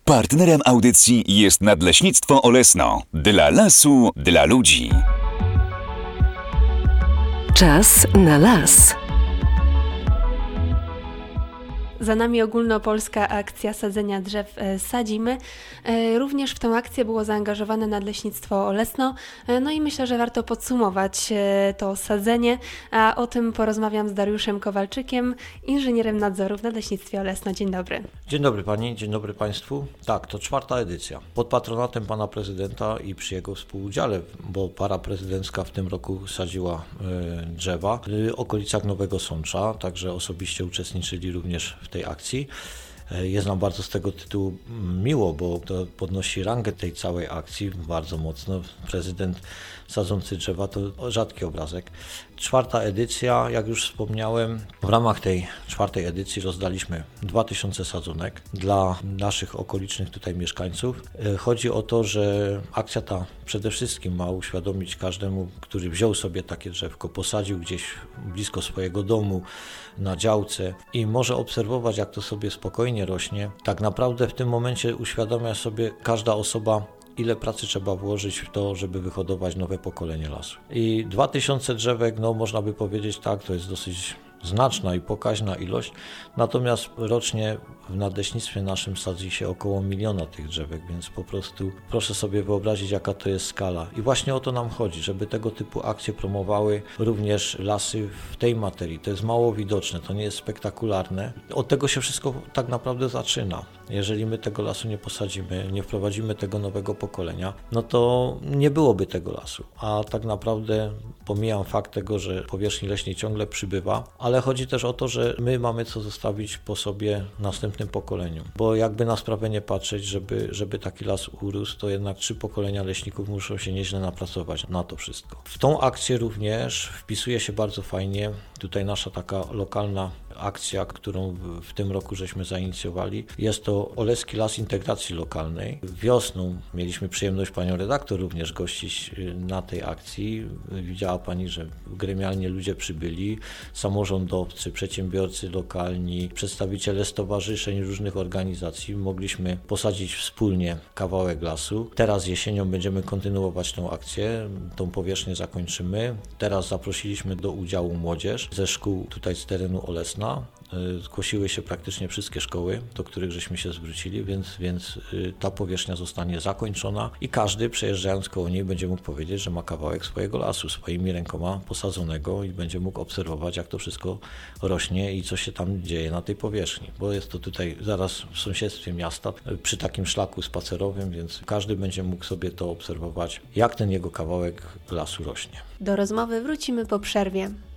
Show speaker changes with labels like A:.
A: Partnerem audycji jest Nadleśnictwo Olesno. Dla lasu, dla ludzi.
B: Czas na las.
C: Za nami ogólnopolska akcja sadzenia drzew Sadzimy. Również w tę akcję było zaangażowane Nadleśnictwo Olesno. No i myślę, że warto podsumować to sadzenie, a o tym porozmawiam z Dariuszem Kowalczykiem, inżynierem nadzoru w Nadleśnictwie Olesno. Dzień dobry.
D: Dzień dobry Pani, dzień dobry Państwu. Tak, to 4. edycja. Pod patronatem Pana Prezydenta i przy jego współudziale, bo para prezydencka w tym roku sadziła drzewa w okolicach Nowego Sącza, także osobiście uczestniczyli również w tej akcji. Jest nam bardzo z tego tytułu miło, bo to podnosi rangę tej całej akcji bardzo mocno. Prezydent sadzący drzewa to rzadki obrazek. 4. edycja, jak już wspomniałem, w ramach tej 4. edycji rozdaliśmy 2000 sadzonek dla naszych okolicznych tutaj mieszkańców. Chodzi o to, że akcja ta przede wszystkim ma uświadomić każdemu, który wziął sobie takie drzewko, posadził gdzieś blisko swojego domu, na działce i może obserwować, jak to sobie spokojnie rośnie. Tak naprawdę w tym momencie uświadamia sobie każda osoba, ile pracy trzeba włożyć w to, żeby wyhodować nowe pokolenie lasu. I 2000 drzewek, no można by powiedzieć tak, to jest dosyć znaczna i pokaźna ilość, natomiast rocznie w nadleśnictwie naszym sadzi się około 1 miliona tych drzewek, więc po prostu proszę sobie wyobrazić, jaka to jest skala. I właśnie o to nam chodzi, żeby tego typu akcje promowały również lasy w tej materii. To jest mało widoczne, to nie jest spektakularne. Od tego się wszystko tak naprawdę zaczyna. Jeżeli my tego lasu nie posadzimy, nie wprowadzimy tego nowego pokolenia, no to nie byłoby tego lasu. A tak naprawdę pomijam fakt tego, że powierzchni leśnej ciągle przybywa, ale chodzi też o to, że my mamy co zostawić po sobie następnym pokoleniom. Bo jakby na sprawę nie patrzeć, żeby taki las urósł, to jednak 3 pokolenia leśników muszą się nieźle napracować na to wszystko. W tą akcję również wpisuje się bardzo fajnie tutaj nasza taka lokalna akcja, którą w tym roku żeśmy zainicjowali. Jest to Oleski Las Integracji Lokalnej. Wiosną mieliśmy przyjemność Panią redaktor również gościć na tej akcji. Widziała Pani, że gremialnie ludzie przybyli, samorządowcy, przedsiębiorcy lokalni, przedstawiciele stowarzyszeń, różnych organizacji. Mogliśmy posadzić wspólnie kawałek lasu. Teraz jesienią będziemy kontynuować tą akcję, tą powierzchnię zakończymy. Teraz zaprosiliśmy do udziału młodzież ze szkół tutaj z terenu Olesna. Zgłosiły się praktycznie wszystkie szkoły, do których żeśmy się zwrócili, więc ta powierzchnia zostanie zakończona i każdy przejeżdżając koło niej będzie mógł powiedzieć, że ma kawałek swojego lasu, swoimi rękoma posadzonego i będzie mógł obserwować, jak to wszystko rośnie i co się tam dzieje na tej powierzchni, bo jest to tutaj zaraz w sąsiedztwie miasta, przy takim szlaku spacerowym, więc każdy będzie mógł sobie to obserwować, jak ten jego kawałek lasu rośnie.
C: Do rozmowy wrócimy po przerwie.